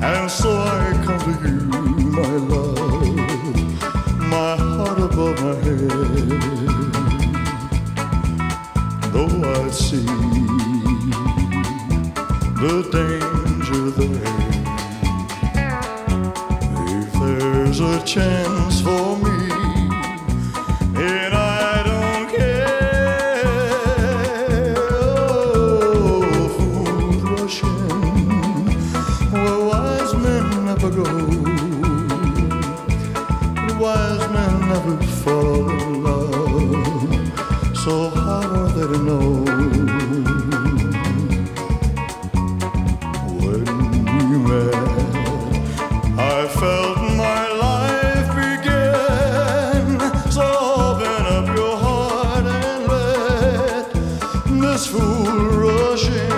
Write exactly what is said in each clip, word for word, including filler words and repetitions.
And so I come to you, my love, my heart above my head. Though I see the danger there, if there's a chance for me, and I don't care. Oh, fools rush in where wise men never go. Wise men never fall in love, so how are they to know? When we met, I felt my life begin. So open up your heart and let this fool rush in.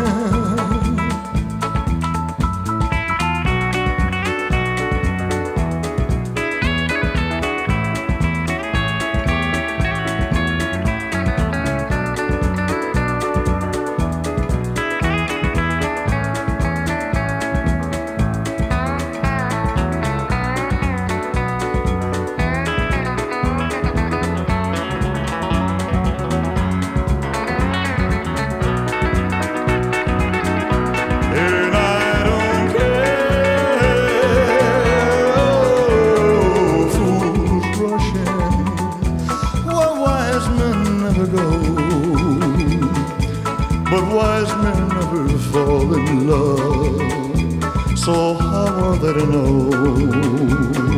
But wise men never fall in love, so how are they to know?